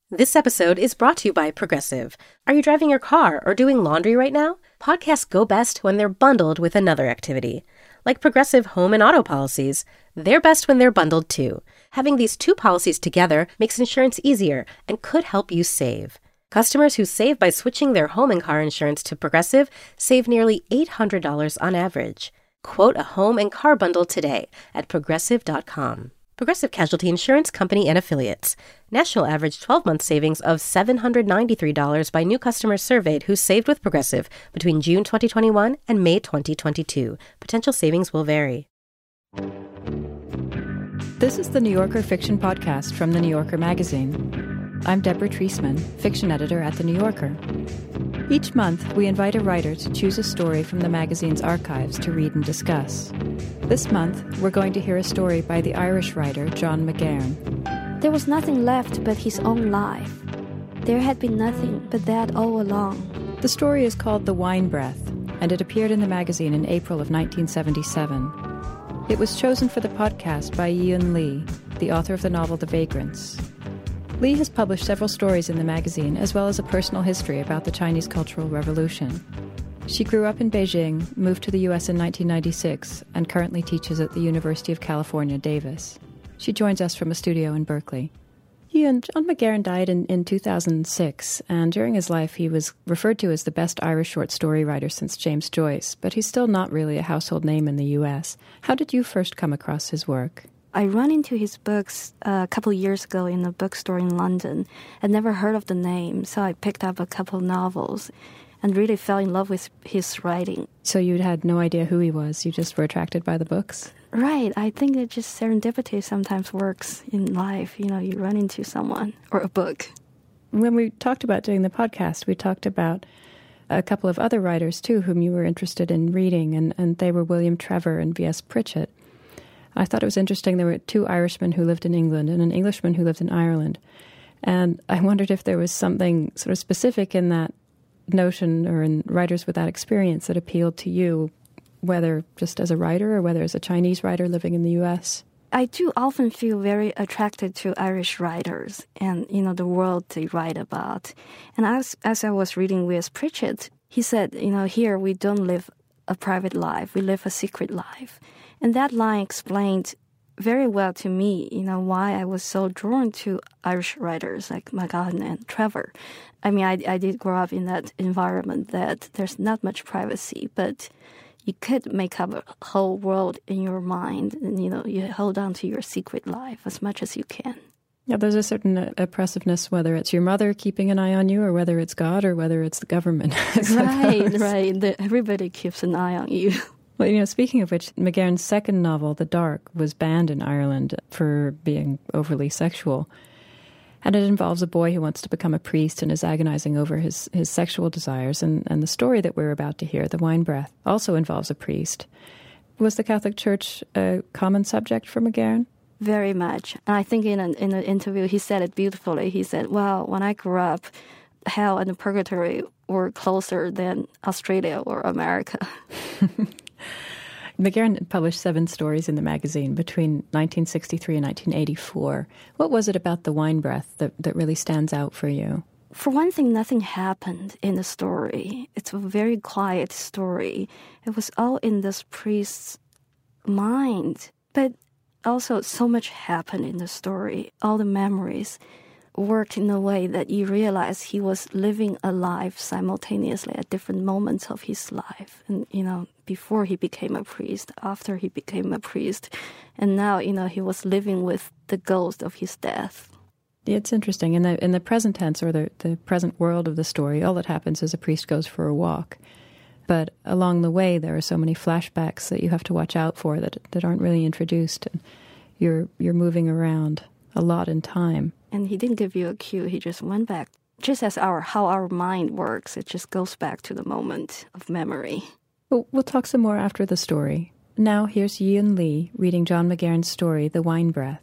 This episode is brought to you by Progressive. Are you driving your car or doing laundry right now? Podcasts go best when they're bundled with another activity. Like Progressive home and auto policies, they're best when they're bundled too. Having these two policies together makes insurance easier and could help you save. Customers who save by switching their home and car insurance to Progressive save nearly $800 on average. Quote a home and car bundle today at Progressive.com. Progressive Casualty Insurance Company and Affiliates. National average 12-month savings of $793 by new customers surveyed who saved with Progressive between June 2021 and May 2022. Potential savings will vary. This is the New Yorker Fiction Podcast from The New Yorker magazine. I'm Deborah Treisman, fiction editor at The New Yorker. Each month, we invite a writer to choose a story from the magazine's archives to read and discuss. This month, we're going to hear a story by the Irish writer John McGahern. There was nothing left but his own life. There had been nothing but that all along. The story is called The Wine Breath, and it appeared in the magazine in April of 1977. It was chosen for the podcast by Yi-Yun Lee, the author of the novel The Vagrants. Lee has published several stories in the magazine, as well as a personal history about the Chinese Cultural Revolution. She grew up in Beijing, moved to the U.S. in 1996, and currently teaches at the University of California, Davis. She joins us from a studio in Berkeley. John McGahern died in 2006, and during his life he was referred to as the best Irish short story writer since James Joyce, but he's still not really a household name in the U.S. How did you first come across his work? I ran into his books a couple years ago in a bookstore in London. I'd never heard of the name, so I picked up a couple novels and really fell in love with his writing. So you had no idea who he was, you just were attracted by the books? Right. I think that just serendipity sometimes works in life. You know, you run into someone or a book. When we talked about doing the podcast, we talked about a couple of other writers, too, whom you were interested in reading, and they were William Trevor and V.S. Pritchett. I thought it was interesting there were two Irishmen who lived in England and an Englishman who lived in Ireland. And I wondered if there was something sort of specific in that notion or in writers with that experience that appealed to you, whether just as a writer or whether as a Chinese writer living in the U.S. I do often feel very attracted to Irish writers and, you know, the world they write about. And as I was reading V.S. Pritchett, he said, you know, here we don't live a private life, we live a secret life. And that line explained very well to me, you know, why I was so drawn to Irish writers like McGahern and Trevor. I mean, I did grow up in that environment that there's not much privacy, but you could make up a whole world in your mind and, you know, you hold on to your secret life as much as you can. Yeah, there's a certain oppressiveness, whether it's your mother keeping an eye on you or whether it's God or whether it's the government. Right. Everybody keeps an eye on you. Well, you know, speaking of which, McGahern's second novel, The Dark, was banned in Ireland for being overly sexual. And it involves a boy who wants to become a priest and is agonizing over his sexual desires. And the story that we're about to hear, The Wine Breath, also involves a priest. Was the Catholic Church a common subject for McGahern? Very much. And I think in an interview he said it beautifully. He said, well, when I grew up, hell and purgatory were closer than Australia or America. McGahern published 7 stories in the magazine between 1963 and 1984. What was it about The Wine Breath that really stands out for you? For one thing, nothing happened in the story. It's a very quiet story. It was all in this priest's mind. But also, so much happened in the story. All the memories worked in a way that you realize he was living a life simultaneously at different moments of his life. And, you know, before he became a priest, after he became a priest, and now, you know, he was living with the ghost of his death. It's interesting. In the present tense or the present world of the story, all that happens is a priest goes for a walk. But along the way, there are so many flashbacks that you have to watch out for that aren't really introduced. And you're moving around a lot in time. And he didn't give you a cue. He just went back. Just as how our mind works, it just goes back to the moment of memory. We'll talk some more after the story. Now here's Yi-Yun Lee reading John McGahern's story, The Wine Breath.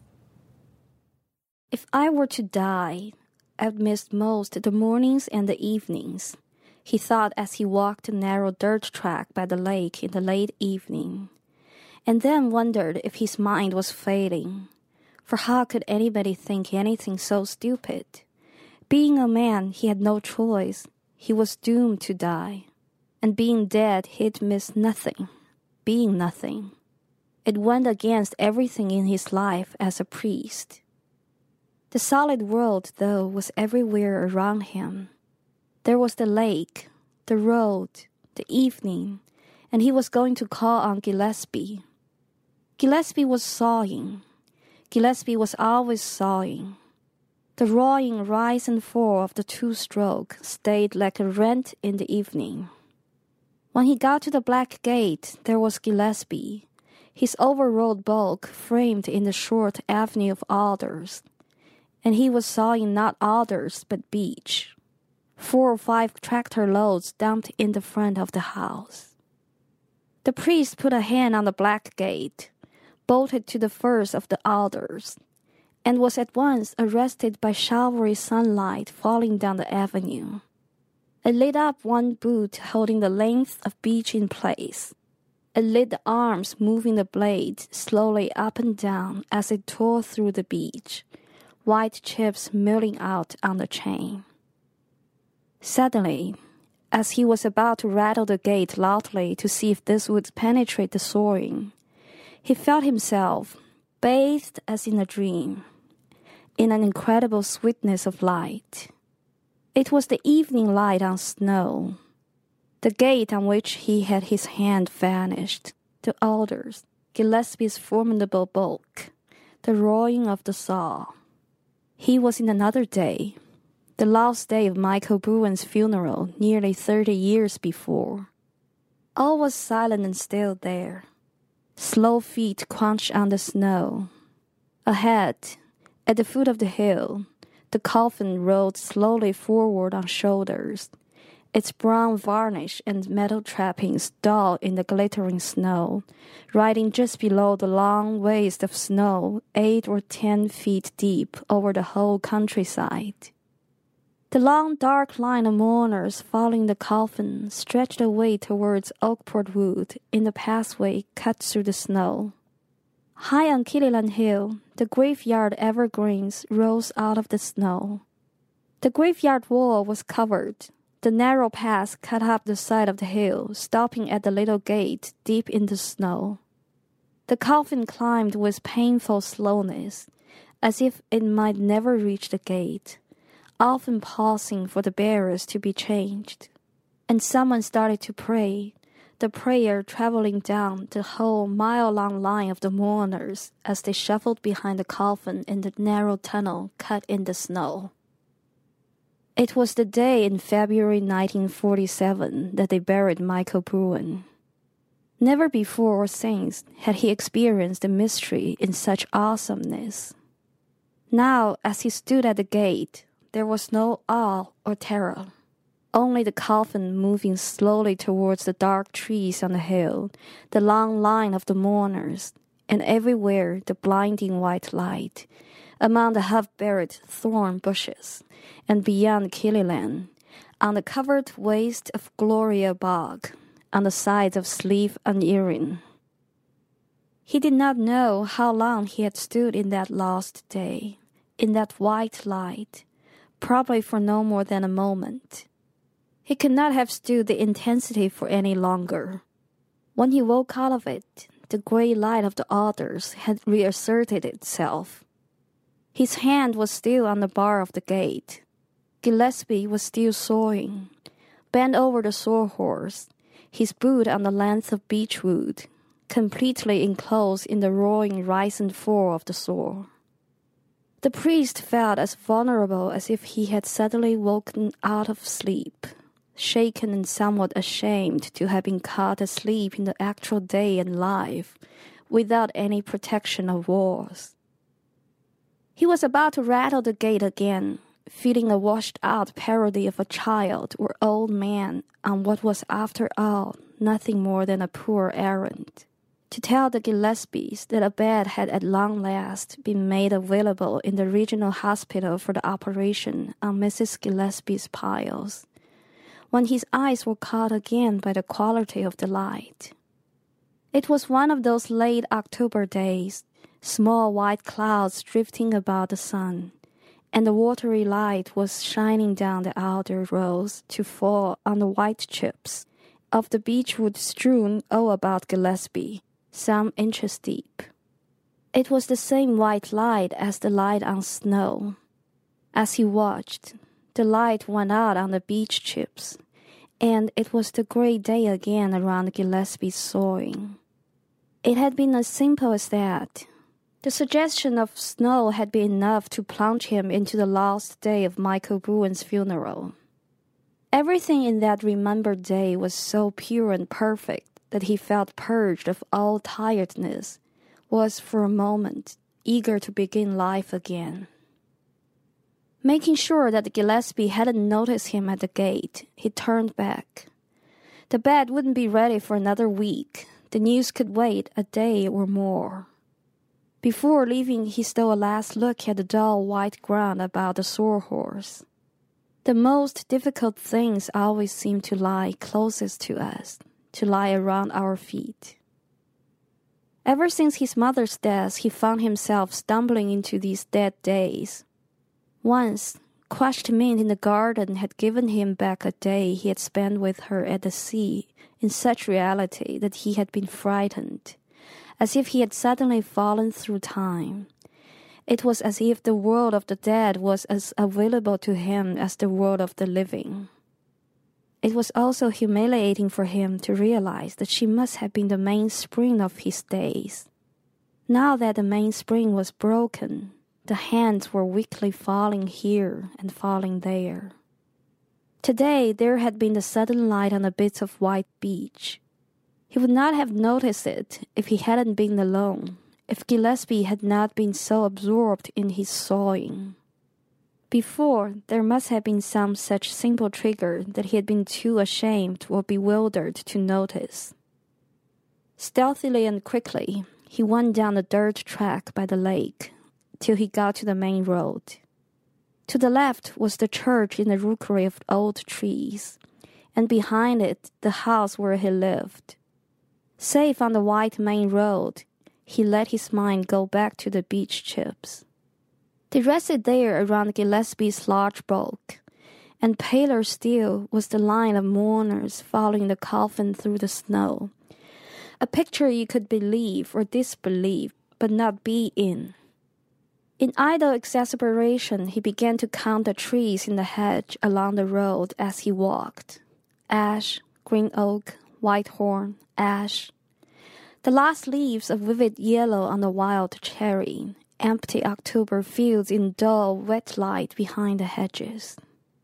If I were to die, I'd miss most the mornings and the evenings, he thought as he walked the narrow dirt track by the lake in the late evening, and then wondered if his mind was failing. For how could anybody think anything so stupid? Being a man, he had no choice. He was doomed to die. And being dead, he'd miss nothing. Being nothing. It went against everything in his life as a priest. The solid world, though, was everywhere around him. There was the lake, the road, the evening, and he was going to call on Gillespie. Gillespie was sawing. Gillespie was always sawing. The roaring rise and fall of the two-stroke stayed like a rent in the evening. When he got to the Black Gate, there was Gillespie, his overwrought bulk framed in the short avenue of alders, and he was sawing not alders but beech. 4 or 5 tractor loads dumped in the front of the house. The priest put a hand on the Black Gate, bolted to the first of the alders, and was at once arrested by showery sunlight falling down the avenue. It lit up one boot holding the length of beech in place. It lit the arms moving the blade slowly up and down as it tore through the beech, white chips milling out on the chain. Suddenly, as he was about to rattle the gate loudly to see if this would penetrate the sawing, he felt himself, bathed as in a dream, in an incredible sweetness of light. It was the evening light on snow. The gate on which he had his hand vanished, the alders, Gillespie's formidable bulk, the roaring of the saw. He was in another day, the last day of Michael Bruin's funeral nearly 30 years before. All was silent and still there. Slow feet crunched on the snow. Ahead, at the foot of the hill, the coffin rolled slowly forward on shoulders, its brown varnish and metal trappings dull in the glittering snow, riding just below the long waste of snow 8 or 10 feet deep over the whole countryside. The long dark line of mourners following the coffin stretched away towards Oakport Wood in the pathway cut through the snow. High on Kililan Hill, the graveyard evergreens rose out of the snow. The graveyard wall was covered. The narrow path cut up the side of the hill, stopping at the little gate deep in the snow. The coffin climbed with painful slowness, as if it might never reach the gate, often pausing for the bearers to be changed. And someone started to pray, the prayer traveling down the whole mile-long line of the mourners as they shuffled behind the coffin in the narrow tunnel cut in the snow. It was the day in February 1947 that they buried Michael Bruin. Never before or since had he experienced the mystery in such awesomeness. Now, as he stood at the gate, there was no awe or terror. Only the coffin moving slowly towards the dark trees on the hill, the long line of the mourners, and everywhere the blinding white light, among the half-buried thorn bushes, and beyond Kililan, on the covered waste of Gloria Bog, on the sides of Slieve and Erin. He did not know how long he had stood in that lost day, in that white light, probably for no more than a moment. He could not have stood the intensity for any longer. When he woke out of it, the grey light of the alders had reasserted itself. His hand was still on the bar of the gate. Gillespie was still sawing, bent over the sawhorse, his boot on the length of beechwood, completely enclosed in the roaring rise and fall of the saw. The priest felt as vulnerable as if he had suddenly woken out of sleep, shaken and somewhat ashamed to have been caught asleep in the actual day and life, without any protection of walls. He was about to rattle the gate again, feeling a washed-out parody of a child or old man on what was, after all, nothing more than a poor errand, to tell the Gillespies that a bed had at long last been made available in the regional hospital for the operation on Mrs. Gillespie's piles, when his eyes were caught again by the quality of the light. It was one of those late October days, small white clouds drifting about the sun, and the watery light was shining down the alder rows to fall on the white chips of the beechwood strewn all about Gillespie, some inches deep. It was the same white light as the light on snow. As he watched, the light went out on the beech chips, and it was the great day again around Gillespie's sowing. It had been as simple as that. The suggestion of snow had been enough to plunge him into the last day of Michael Bruin's funeral. Everything in that remembered day was so pure and perfect that he felt purged of all tiredness, was for a moment eager to begin life again. Making sure that Gillespie hadn't noticed him at the gate, he turned back. The bed wouldn't be ready for another week. The news could wait a day or more. Before leaving, he stole a last look at the dull white ground about the sawhorse. The most difficult things always seem to lie closest to us, to lie around our feet. Ever since his mother's death, he found himself stumbling into these dead days. Once, crushed mint in the garden had given him back a day he had spent with her at the sea in such reality that he had been frightened, as if he had suddenly fallen through time. It was as if the world of the dead was as available to him as the world of the living. It was also humiliating for him to realize that she must have been the mainspring of his days. Now that the mainspring was broken, the hands were weakly falling here and falling there. Today there had been the sudden light on a bit of white beach. He would not have noticed it if he hadn't been alone, if Gillespie had not been so absorbed in his sawing. Before, there must have been some such simple trigger that he had been too ashamed or bewildered to notice. Stealthily and quickly, he went down the dirt track by the lake till he got to the main road. To the left was the church in a rookery of old trees, and behind it the house where he lived. Safe on the white main road, he let his mind go back to the beech chips. They rested there around Gillespie's large bulk, and paler still was the line of mourners following the coffin through the snow, a picture you could believe or disbelieve, but not be in. In idle exasperation, he began to count the trees in the hedge along the road as he walked. Ash, green oak, whitethorn, ash. The last leaves of vivid yellow on the wild cherry, empty October fields in dull, wet light behind the hedges.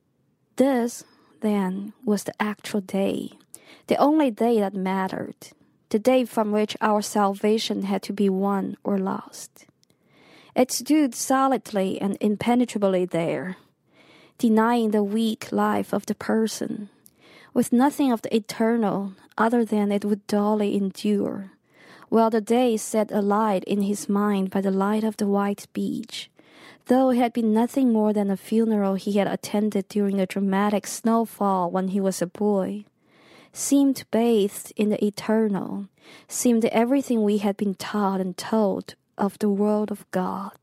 This, then, was the actual day, the only day that mattered, the day from which our salvation had to be won or lost. It stood solidly and impenetrably there, denying the weak life of the person, with nothing of the eternal other than it would dully endure, while the day set alight in his mind by the light of the white beach, though it had been nothing more than a funeral he had attended during a dramatic snowfall when he was a boy, seemed bathed in the eternal, seemed everything we had been taught and told of the world of God.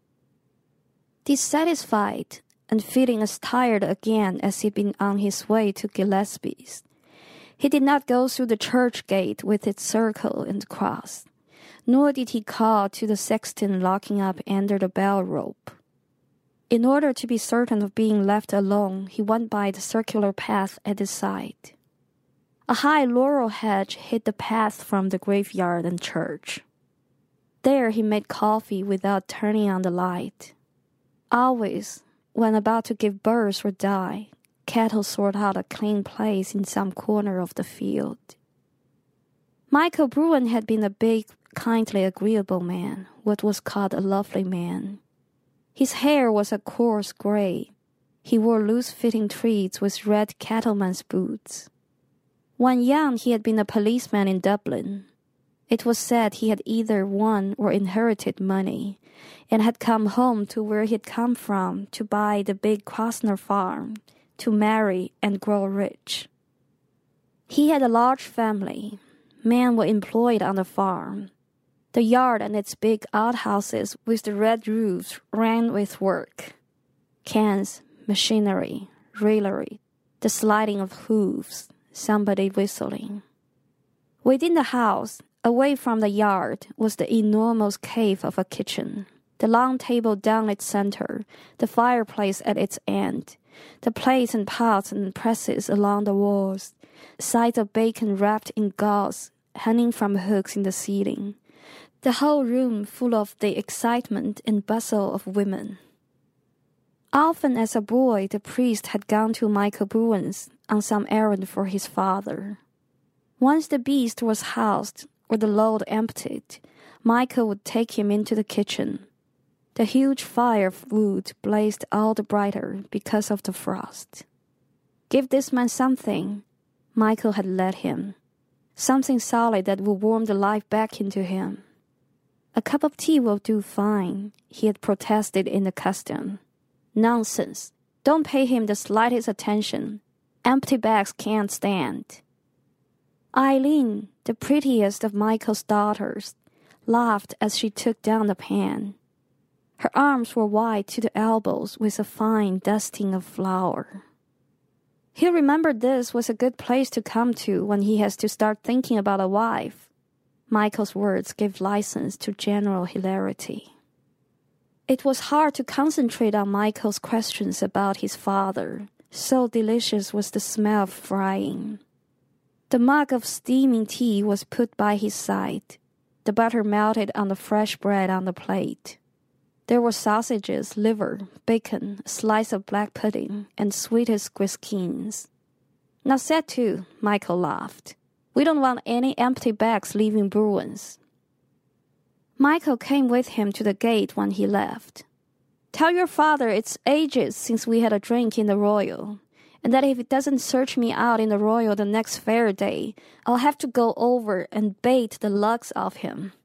Dissatisfied and feeling as tired again as he'd been on his way to Gillespie's, he did not go through the church gate with its circle and cross, nor did he call to the sexton locking up under the bell rope. In order to be certain of being left alone, he went by the circular path at his side. A high laurel hedge hid the path from the graveyard and church. There he made coffee without turning on the light. Always, when about to give birth or die, cattle sought out a clean place in some corner of the field. Michael Bruin had been a big, kindly, agreeable man, what was called a lovely man. His hair was a coarse gray. He wore loose-fitting tweeds with red cattleman's boots. When young, he had been a policeman in Dublin. It was said he had either won or inherited money, and had come home to where he had come from to buy the big Krosner farm, to marry and grow rich. He had a large family. Men were employed on the farm. The yard and its big outhouses with the red roofs ran with work. Cans, machinery, raillery, the sliding of hooves, somebody whistling. Within the house, away from the yard, was the enormous cave of a kitchen. The long table down its center, the fireplace at its end, the plates and pots and presses along the walls, sides of bacon wrapped in gauze hanging from hooks in the ceiling, the whole room full of the excitement and bustle of women. Often as a boy, the priest had gone to Michael Bowen's on some errand for his father. Once the beast was housed or the load emptied, Michael would take him into the kitchen. The huge fire of wood blazed all the brighter because of the frost. Give this man something, Michael had led him. Something solid that would warm the life back into him. A cup of tea will do fine, he had protested in the custom. Nonsense. Don't pay him the slightest attention. Empty bags can't stand. Eileen, the prettiest of Michael's daughters, laughed as she took down the pan. Her arms were wide to the elbows with a fine dusting of flour. He remembered this was a good place to come to when he has to start thinking about a wife. Michael's words gave license to general hilarity. It was hard to concentrate on Michael's questions about his father. So delicious was the smell of frying. The mug of steaming tea was put by his side. The butter melted on the fresh bread on the plate. There were sausages, liver, bacon, a slice of black pudding, and sweetest griskins. Now set to, Michael laughed. We don't want any empty bags leaving Bruins. Michael came with him to the gate when he left. Tell your father it's ages since we had a drink in the Royal, and that if he doesn't search me out in the Royal the next fair day, I'll have to go over and bait the lugs off him.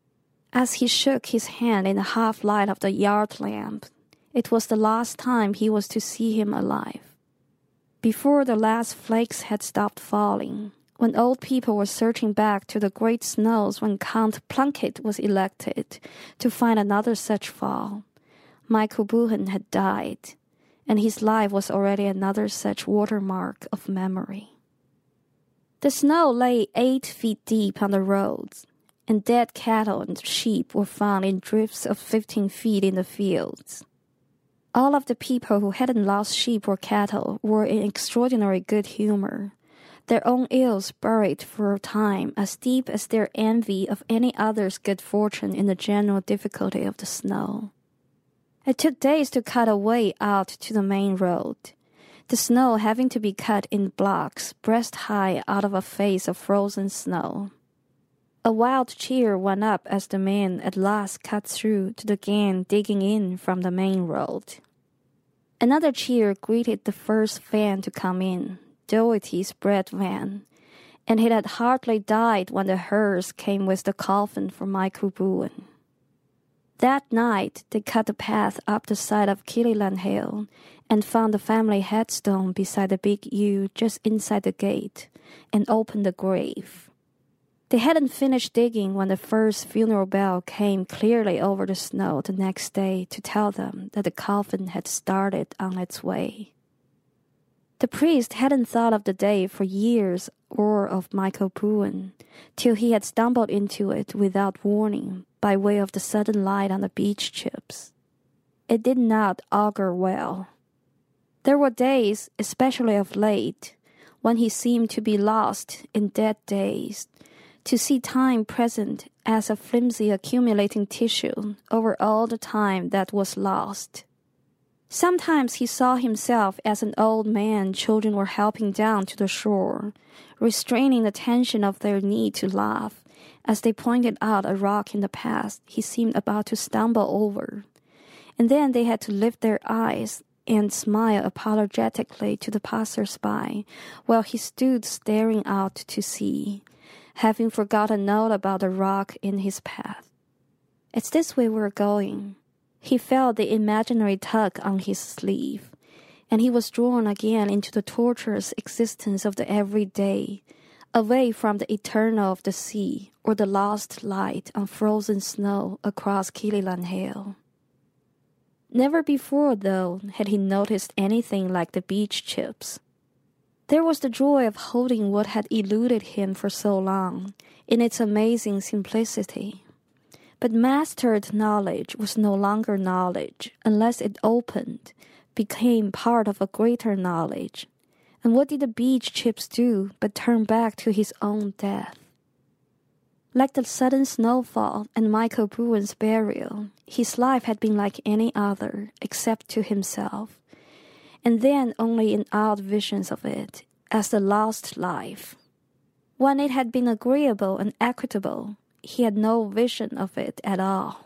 As he shook his hand in the half-light of the yard lamp, it was the last time he was to see him alive. Before the last flakes had stopped falling, when old people were searching back to the great snows when Count Plunkett was elected to find another such fall, Michael Bowen had died, and his life was already another such watermark of memory. The snow lay 8 feet deep on the roads, and dead cattle and sheep were found in drifts of 15 feet in the fields. All of the people who hadn't lost sheep or cattle were in extraordinary good humor, their own ills buried for a time as deep as their envy of any other's good fortune in the general difficulty of the snow. It took days to cut a way out to the main road, the snow having to be cut in blocks breast high out of a face of frozen snow. A wild cheer went up as the men at last cut through to the gang digging in from the main road. Another cheer greeted the first van to come in, Doherty's bread van, and it had hardly died when the hearse came with the coffin for Michael Bowen. That night, they cut the path up the side of Killyland Hill and found the family headstone beside the big yew just inside the gate and opened the grave. They hadn't finished digging when the first funeral bell came clearly over the snow the next day to tell them that the coffin had started on its way. The priest hadn't thought of the day for years or of Michael Bowen till he had stumbled into it without warning by way of the sudden light on the beach chips. It did not augur well. There were days, especially of late, when he seemed to be lost in dead days, to see time present as a flimsy accumulating tissue over all the time that was lost. Sometimes he saw himself as an old man children were helping down to the shore, restraining the tension of their need to laugh, as they pointed out a rock in the path he seemed about to stumble over. And then they had to lift their eyes and smile apologetically to the passers-by while he stood staring out to sea, having forgotten all about the rock in his path. It's this way we're going. He felt the imaginary tug on his sleeve, and he was drawn again into the torturous existence of the everyday, away from the eternal of the sea or the lost light on frozen snow across Killyland Hill. Never before, though, had he noticed anything like the beach chips. There was the joy of holding what had eluded him for so long, in its amazing simplicity. But mastered knowledge was no longer knowledge unless it opened, became part of a greater knowledge. And what did the beach chips do but turn back to his own death? Like the sudden snowfall and Michael Bruin's burial, his life had been like any other, except to himself, and then only in odd visions of it, as the lost life. When it had been agreeable and equitable, he had no vision of it at all.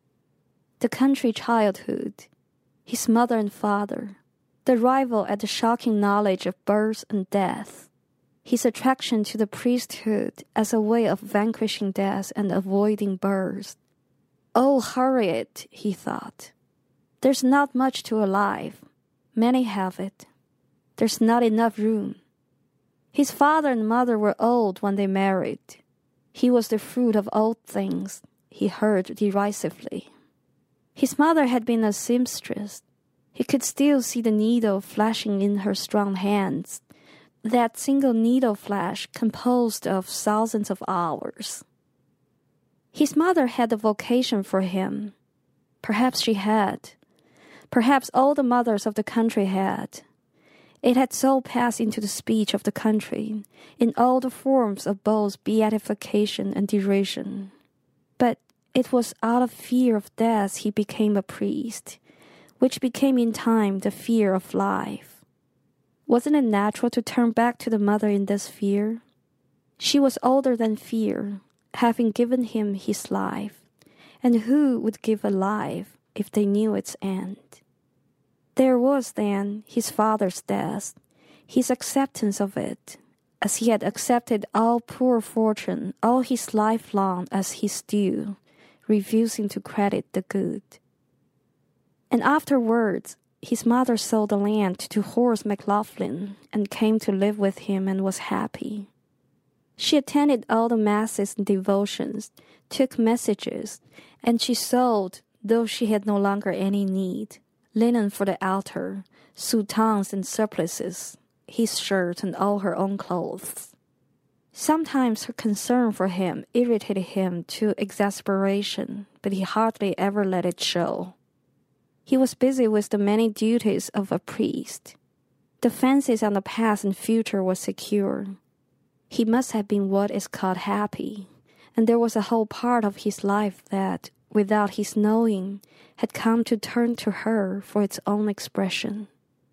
The country childhood, his mother and father, the rival at the shocking knowledge of birth and death, his attraction to the priesthood as a way of vanquishing death and avoiding birth. Oh, Harriet, he thought. There's not much to a life. Many have it. There's not enough room. His father and mother were old when they married. He was the fruit of old things, he heard derisively. His mother had been a seamstress. He could still see the needle flashing in her strong hands, that single needle flash composed of thousands of hours. His mother had a vocation for him. Perhaps she had. Perhaps all the mothers of the country had. It had so passed into the speech of the country, in all the forms of both beatification and derision. But it was out of fear of death he became a priest, which became in time the fear of life. Wasn't it natural to turn back to the mother in this fear? She was older than fear, having given him his life, and who would give a life if they knew its end? There was then his father's death, his acceptance of it, as he had accepted all poor fortune all his life long as his due, refusing to credit the good. And afterwards, his mother sold the land to Horace McLaughlin and came to live with him and was happy. She attended all the masses and devotions, took messages, and she sold, though she had no longer any need, linen for the altar, soutans and surplices, his shirt and all her own clothes. Sometimes her concern for him irritated him to exasperation, but he hardly ever let it show. He was busy with the many duties of a priest. The fancies on the past and future were secure. He must have been what is called happy, and there was a whole part of his life that, without his knowing, had come to turn to her for its own expression.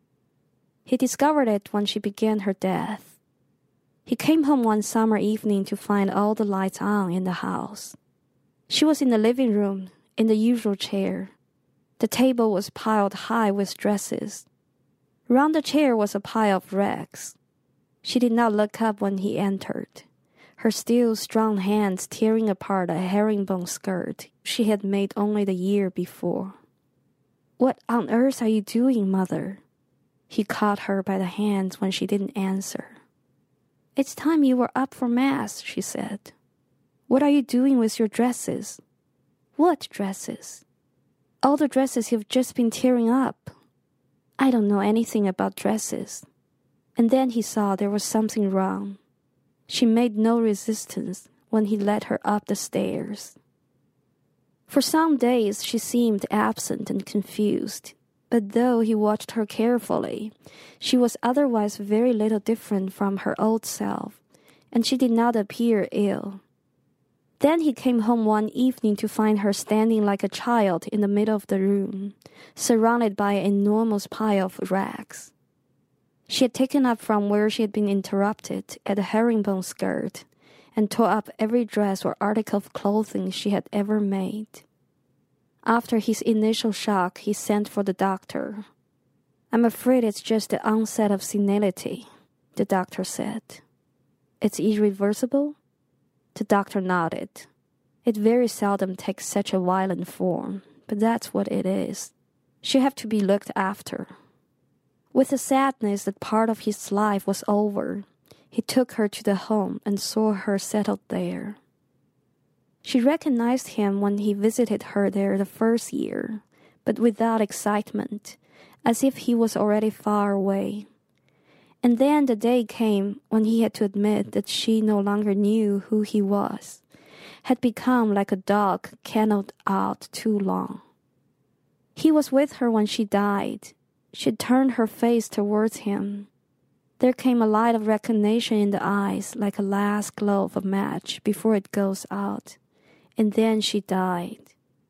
He discovered it when she began her death. He came home one summer evening to find all the lights on in the house. She was in the living room, in the usual chair. The table was piled high with dresses. Round the chair was a pile of rags. She did not look up when he entered, her still strong hands tearing apart a herringbone skirt she had made only the year before. "What on earth are you doing, Mother?" He caught her by the hands when she didn't answer. "It's time you were up for Mass," she said. "What are you doing with your dresses?" "What dresses?" "All the dresses you've just been tearing up." "I don't know anything about dresses." And then he saw there was something wrong. She made no resistance when he led her up the stairs. For some days she seemed absent and confused, but though he watched her carefully, she was otherwise very little different from her old self, and she did not appear ill. Then he came home one evening to find her standing like a child in the middle of the room, surrounded by an enormous pile of rags. She had taken up from where she had been interrupted at the herringbone skirt, and tore up every dress or article of clothing she had ever made. After his initial shock, he sent for the doctor. "I'm afraid it's just the onset of senility," the doctor said. "It's irreversible?" The doctor nodded. "It very seldom takes such a violent form, but that's what it is. She'll have to be looked after." With the sadness that part of his life was over, he took her to the home and saw her settled there. She recognized him when he visited her there the first year, but without excitement, as if he was already far away. And then the day came when he had to admit that she no longer knew who he was, had become like a dog kennelled out too long. He was with her when she died. She turned her face towards him. There came a light of recognition in the eyes, like a last glow of a match before it goes out. And then she died.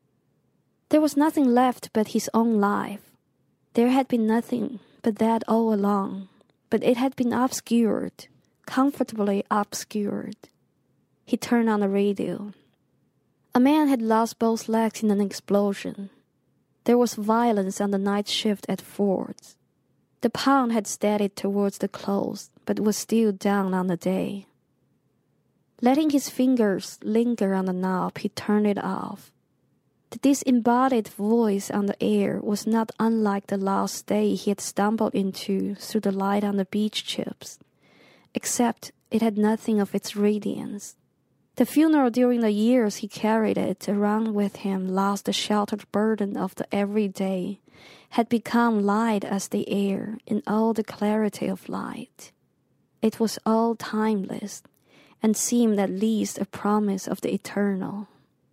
There was nothing left but his own life. There had been nothing but that all along, but it had been obscured, comfortably obscured. He turned on the radio. A man had lost both legs in an explosion. There was violence on the night shift at Ford's. The pound had steadied towards the close, but was still down on the day. Letting his fingers linger on the knob, he turned it off. The disembodied voice on the air was not unlike the lost day he had stumbled into through the light on the beach chips, except it had nothing of its radiance. The funeral during the years he carried it around with him lost the sheltered burden of the everyday, had become light as the air in all the clarity of light. It was all timeless, and seemed at least a promise of the eternal.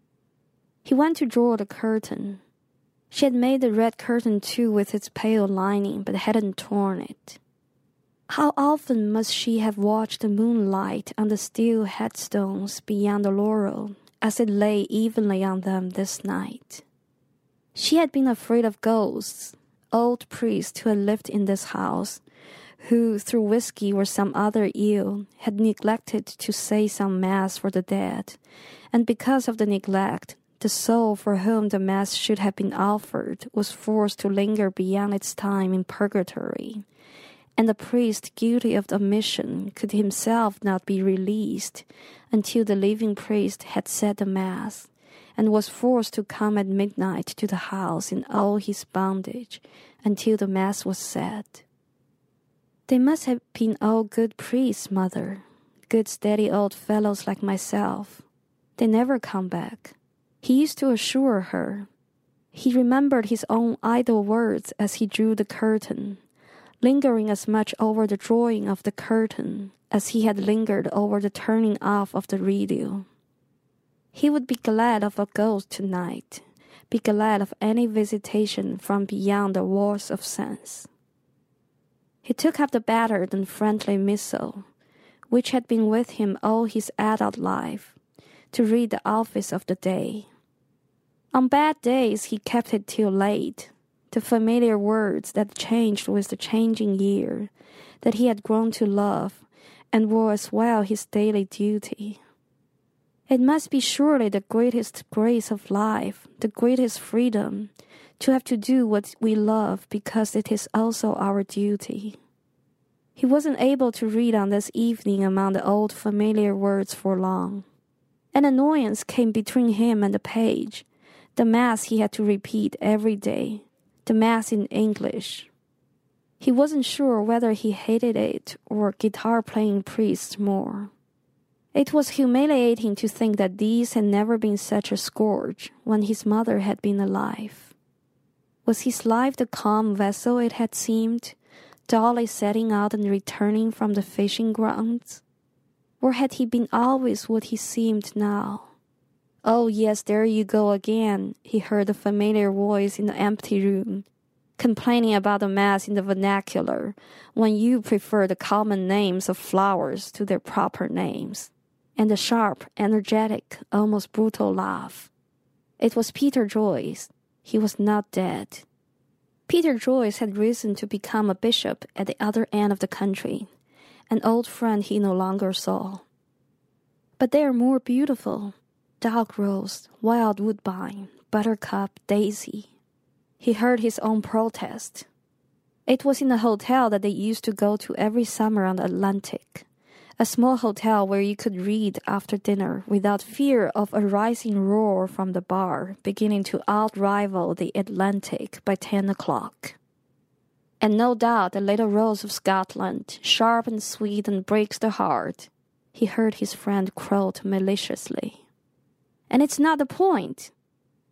He went to draw the curtain. She had made the red curtain too with its pale lining, but hadn't torn it. How often must she have watched the moonlight on the steel headstones beyond the laurel as it lay evenly on them this night. She had been afraid of ghosts, old priests who had lived in this house, who, through whiskey or some other ill, had neglected to say some mass for the dead, and because of the neglect, the soul for whom the mass should have been offered was forced to linger beyond its time in purgatory, and the priest guilty of the omission could himself not be released until the living priest had said the mass, and was forced to come at midnight to the house in all his bondage until the mass was said. They must have been all good priests, mother, good steady old fellows like myself. They never come back. He used to assure her. He remembered his own idle words as he drew the curtain, lingering as much over the drawing of the curtain as he had lingered over the turning off of the radio. He would be glad of a ghost tonight, be glad of any visitation from beyond the walls of sense. He took up the battered and friendly missal, which had been with him all his adult life, to read the office of the day. On bad days he kept it till late, the familiar words that changed with the changing year, that he had grown to love, and were as well his daily duty. It must be surely the greatest grace of life, the greatest freedom, to have to do what we love because it is also our duty. He wasn't able to read on this evening among the old familiar words for long. An annoyance came between him and the page, the mass he had to repeat every day, the mass in English. He wasn't sure whether he hated it or guitar-playing priests more. It was humiliating to think that these had never been such a scourge when his mother had been alive. Was his life the calm vessel it had seemed, dully setting out and returning from the fishing grounds? Or had he been always what he seemed now? Oh yes, there you go again, he heard the familiar voice in the empty room, complaining about the mass in the vernacular, when you prefer the common names of flowers to their proper names. And the sharp, energetic, almost brutal laugh. It was Peter Joyce. He was not dead. Peter Joyce had risen to become a bishop at the other end of the country, an old friend he no longer saw. But they are more beautiful. Dog rose, wild woodbine, buttercup, daisy. He heard his own protest. It was in a hotel that they used to go to every summer on the Atlantic. A small hotel where you could read after dinner without fear of a rising roar from the bar beginning to outrival the Atlantic by 10 o'clock. And no doubt the little rose of Scotland, sharp and sweet and breaks the heart, he heard his friend quote maliciously. And it's not the point.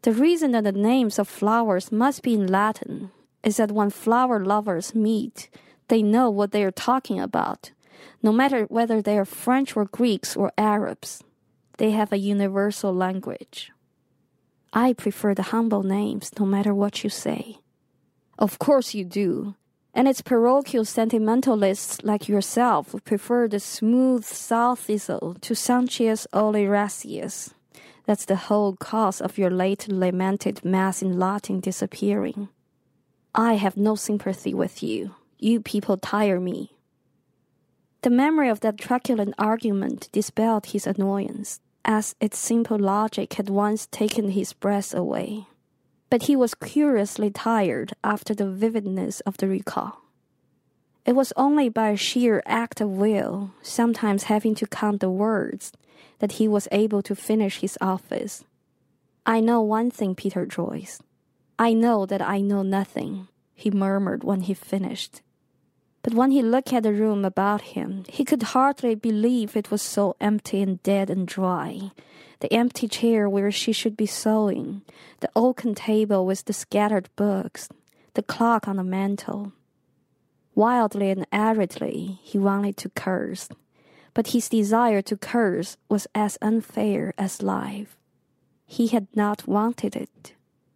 The reason that the names of flowers must be in Latin is that when flower lovers meet, they know what they are talking about. No matter whether they are French or Greeks or Arabs, they have a universal language. I prefer the humble names, no matter what you say. Of course you do. And it's parochial sentimentalists like yourself who prefer the smooth sow thistle to Sanchez oleracea. That's the whole cause of your late lamented Mass in Latin disappearing. I have no sympathy with you. You people tire me. The memory of that truculent argument dispelled his annoyance, as its simple logic had once taken his breath away. But he was curiously tired after the vividness of the recall. It was only by a sheer act of will, sometimes having to count the words, that he was able to finish his office. I know one thing, Peter Joyce. I know that I know nothing, he murmured when he finished. But when he looked at the room about him, he could hardly believe it was so empty and dead and dry. The empty chair where she should be sewing, the oaken table with the scattered books, the clock on the mantel. Wildly and aridly, he wanted to curse, but his desire to curse was as unfair as life. He had not wanted it.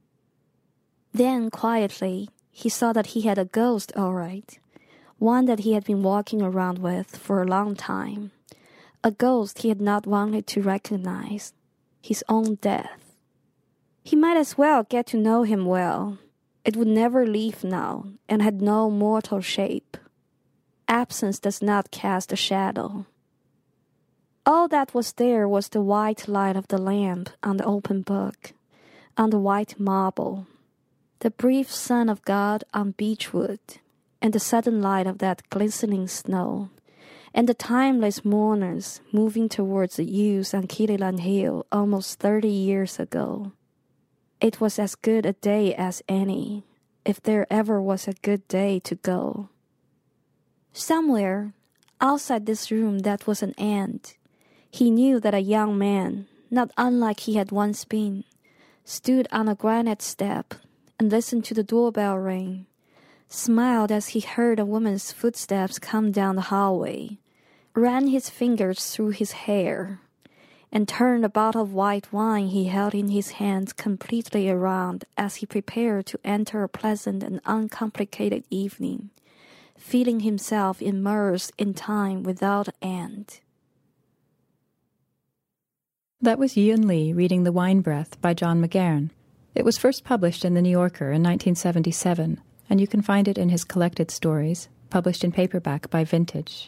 Then, quietly, he saw that he had a ghost all right, one that he had been walking around with for a long time, a ghost he had not wanted to recognize, his own death. He might as well get to know him well. It would never leave now, and had no mortal shape. Absence does not cast a shadow. All that was there was the white light of the lamp on the open book, on the white marble, the brief Son of God on beechwood, and the sudden light of that glistening snow, and the timeless mourners moving towards the yews on Kililan Hill almost 30 years ago. It was as good a day as any, if there ever was a good day to go. Somewhere, outside this room that was an end, he knew that a young man, not unlike he had once been, stood on a granite step and listened to the doorbell ring, smiled as he heard a woman's footsteps come down the hallway, ran his fingers through his hair, and turned a bottle of white wine he held in his hands completely around as he prepared to enter a pleasant and uncomplicated evening, feeling himself immersed in time without end. That was Yiyun Li reading The Wine Breath by John McGahern. It was first published in The New Yorker in 1977, and you can find it in his collected stories, published in paperback by Vintage.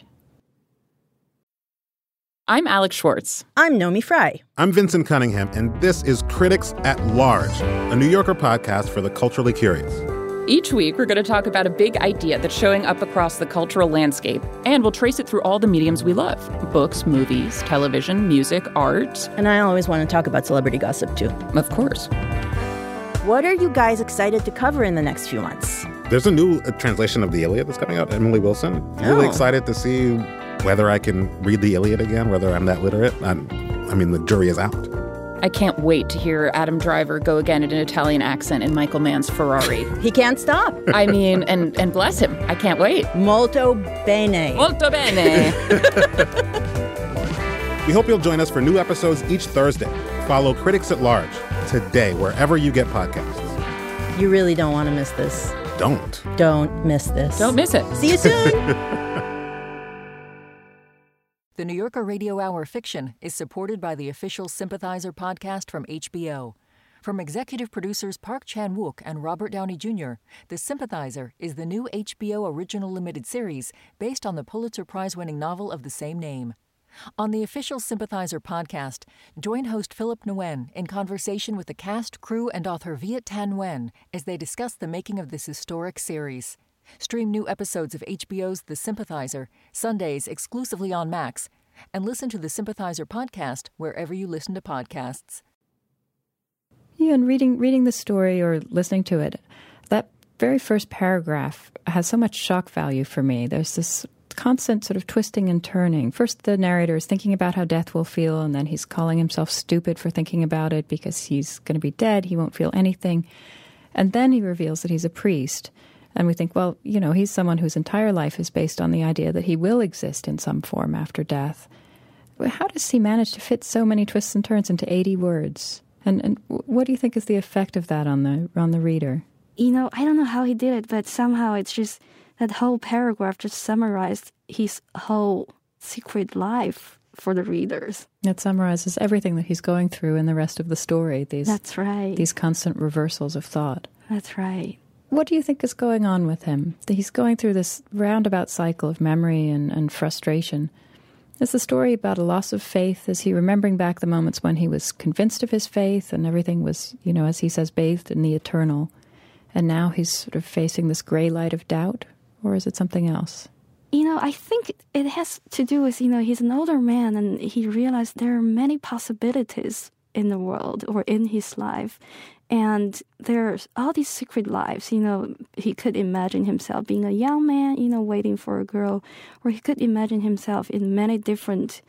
I'm Alex Schwartz. I'm Nomi Fry. I'm Vincent Cunningham, and this is Critics at Large, a New Yorker podcast for the culturally curious. Each week, we're going to talk about a big idea that's showing up across the cultural landscape, and we'll trace it through all the mediums we love: books, movies, television, music, art. And I always want to talk about celebrity gossip, too. Of course. What are you guys excited to cover in the next few months? There's a new translation of the Iliad that's coming out, Emily Wilson. Really excited to see whether I can read the Iliad again, whether I'm that literate. I mean, the jury is out. I can't wait to hear Adam Driver go again in an Italian accent in Michael Mann's Ferrari. He can't stop. I mean, and bless him. I can't wait. Molto bene. Molto bene. We hope you'll join us for new episodes each Thursday. Follow Critics at Large today, wherever you get podcasts. You really don't want to miss this. Don't miss this. Don't miss it. See you soon. The New Yorker Radio Hour Fiction is supported by the official Sympathizer podcast from HBO. From executive producers Park Chan-wook and Robert Downey Jr., The Sympathizer is the new HBO original limited series based on the Pulitzer Prize-winning novel of the same name. On the official Sympathizer podcast, join host Philip Nguyen in conversation with the cast, crew, and author Viet Thanh Nguyen as they discuss the making of this historic series. Stream new episodes of HBO's The Sympathizer, Sundays exclusively on Max, and listen to the Sympathizer podcast wherever you listen to podcasts. Yeah, and reading the story or listening to it, that very first paragraph has so much shock value for me. There's this constant sort of twisting and turning. First, the narrator is thinking about how death will feel, and then he's calling himself stupid for thinking about it because he's going to be dead. He won't feel anything. And then he reveals that he's a priest. And we think, well, he's someone whose entire life is based on the idea that he will exist in some form after death. How does he manage to fit so many twists and turns into 80 words? And what do you think is the effect of that on the reader? I don't know how he did it, but somehow it's just that whole paragraph just summarized his whole secret life for the readers. It summarizes everything that he's going through in the rest of the story. That's right. These constant reversals of thought. That's right. What do you think is going on with him? He's going through this roundabout cycle of memory and frustration. Is the story about a loss of faith? Is he remembering back the moments when he was convinced of his faith and everything was, as he says, bathed in the eternal? And now he's sort of facing this gray light of doubt? Or is it something else? I think it has to do with, he's an older man and he realized there are many possibilities in the world or in his life. And there's all these secret lives, he could imagine himself being a young man, waiting for a girl, or he could imagine himself in many different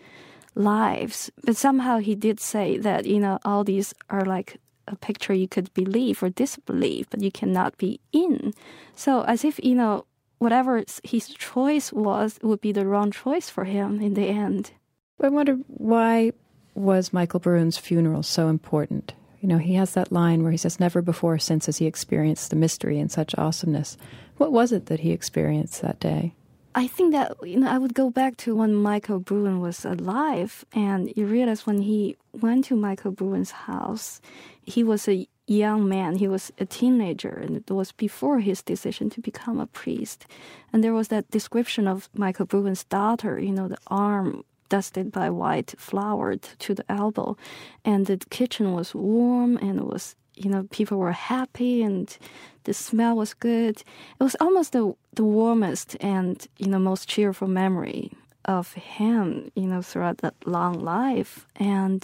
lives. But somehow he did say that, all these are like a picture you could believe or disbelieve, but you cannot be in. So as if, whatever his choice would be the wrong choice for him in the end. I wonder, why was Michael Bruin's funeral so important? He has that line where he says, never before or since has he experienced the mystery in such awesomeness. What was it that he experienced that day? I think that, I would go back to when Michael Bruin was alive, and you realize when he went to Michael Bruin's house, he was a young man, he was a teenager, and it was before his decision to become a priest. And there was that description of Michael Bruin's daughter, the arm dusted by white flour to the elbow, and the kitchen was warm, and it was, people were happy, and the smell was good. It was almost the warmest and, most cheerful memory of him, throughout that long life. And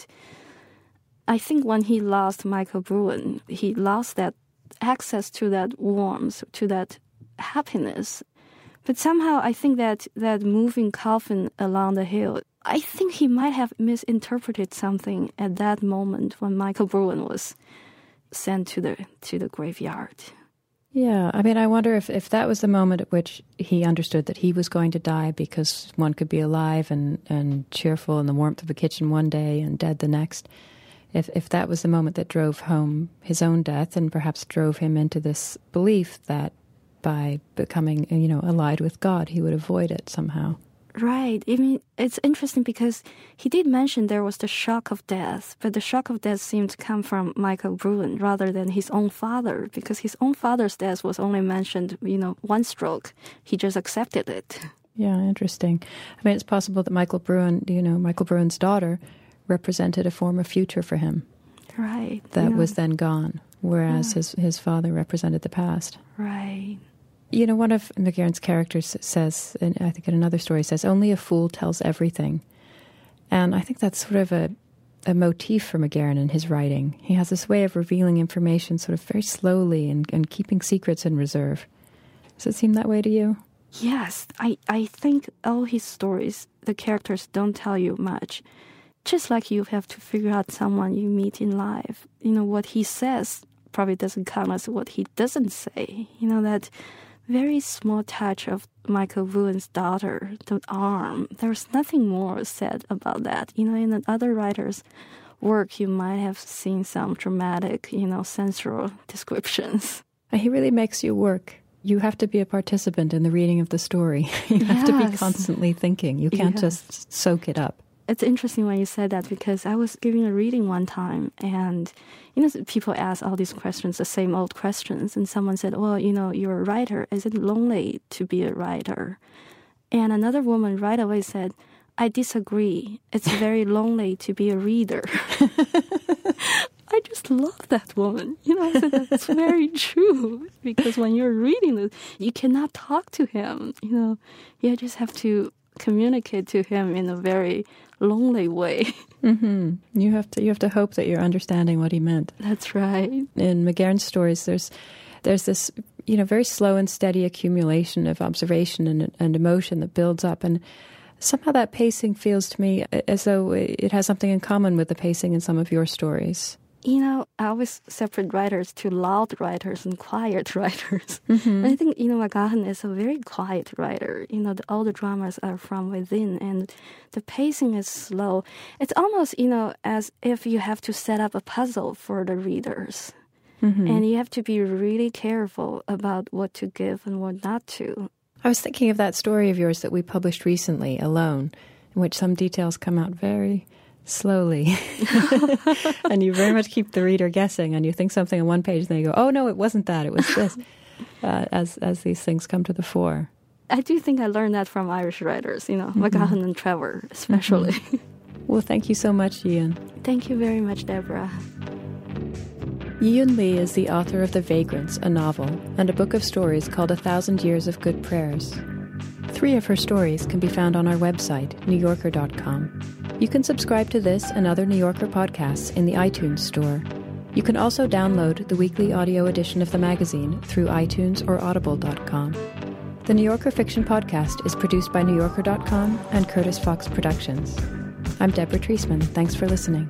I think when he lost Michael Bruin, he lost that access to that warmth, to that happiness. But somehow I think that moving coffin along the hill, I think he might have misinterpreted something at that moment when Michael Bruin was sent to the graveyard. Yeah, I wonder if that was the moment at which he understood that he was going to die, because one could be alive and cheerful in the warmth of a kitchen one day and dead the next. If that was the moment that drove home his own death and perhaps drove him into this belief that by becoming, allied with God, he would avoid it somehow. Right. It's interesting because he did mention there was the shock of death, but the shock of death seemed to come from Michael Bruin rather than his own father, because his own father's death was only mentioned, one stroke. He just accepted it. Yeah, interesting. It's possible that Michael Bruin, Michael Bruin's daughter represented a form of future for him. Right. That was then gone, whereas his father represented the past. Right. One of McGarren's characters says, and I think in another story says, only a fool tells everything. And I think that's sort of a motif for McGarren in his writing. He has this way of revealing information sort of very slowly and keeping secrets in reserve. Does it seem that way to you? Yes. I think all his stories, the characters don't tell you much. Just like you have to figure out someone you meet in life. What he says probably doesn't count as what he doesn't say. That very small touch of Michael Bruin's daughter, the arm. There's nothing more said about that. In other writers' work, you might have seen some dramatic, sensual descriptions. He really makes you work. You have to be a participant in the reading of the story. You have to be constantly thinking. You can't just soak it up. It's interesting when you said that, because I was giving a reading one time, and people ask all these questions, the same old questions, and someone said, well, you're a writer. Is it lonely to be a writer? And another woman right away said, I disagree. It's very lonely to be a reader. I just love that woman. I said, that's very true, because when you're reading this, you cannot talk to him. You just have to communicate to him in a very lonely way. Mm-hmm. You have to hope that you're understanding what he meant. That's right. In McGarren's stories, there's this very slow and steady accumulation of observation and emotion that builds up. And somehow that pacing feels to me as though it has something in common with the pacing in some of your stories. I always separate writers to loud writers and quiet writers. And I think, McGahan is a very quiet writer. All the dramas are from within, and the pacing is slow. It's almost, as if you have to set up a puzzle for the readers. And you have to be really careful about what to give and what not to. I was thinking of that story of yours that we published recently, Alone, in which some details come out very slowly. And you very much keep the reader guessing, and you think something on one page, and then you go, oh, no, it wasn't that, it was this, as these things come to the fore. I do think I learned that from Irish writers, McGahan and Trevor, especially. Well, thank you so much, Yi-Yun. Thank you very much, Deborah. Yi-Yun Lee is the author of The Vagrants, a novel, and a book of stories called 1,000 Years of Good Prayers. 3 of her stories can be found on our website, newyorker.com. You can subscribe to this and other New Yorker podcasts in the iTunes Store. You can also download the weekly audio edition of the magazine through iTunes or audible.com. The New Yorker Fiction Podcast is produced by newyorker.com and Curtis Fox Productions. I'm Deborah Treisman. Thanks for listening.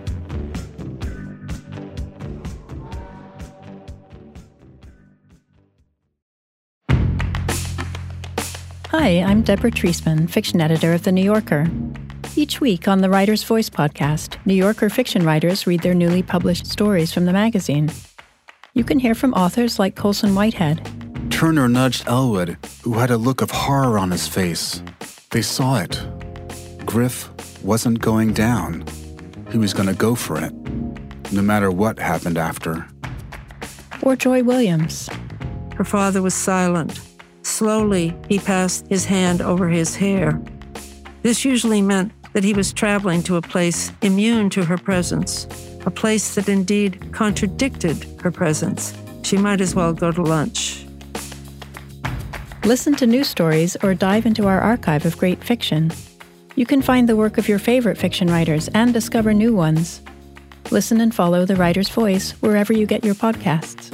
Hi, I'm Deborah Treisman, fiction editor of The New Yorker. Each week on the Writer's Voice podcast, New Yorker fiction writers read their newly published stories from the magazine. You can hear from authors like Colson Whitehead. Turner nudged Elwood, who had a look of horror on his face. They saw it. Griff wasn't going down. He was going to go for it, no matter what happened after. Or Joy Williams. Her father was silent. Slowly, he passed his hand over his hair. This usually meant that he was traveling to a place immune to her presence, a place that indeed contradicted her presence. She might as well go to lunch. Listen to new stories or dive into our archive of great fiction. You can find the work of your favorite fiction writers and discover new ones. Listen and follow The Writer's Voice wherever you get your podcasts.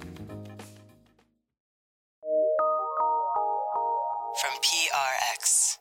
From PRX.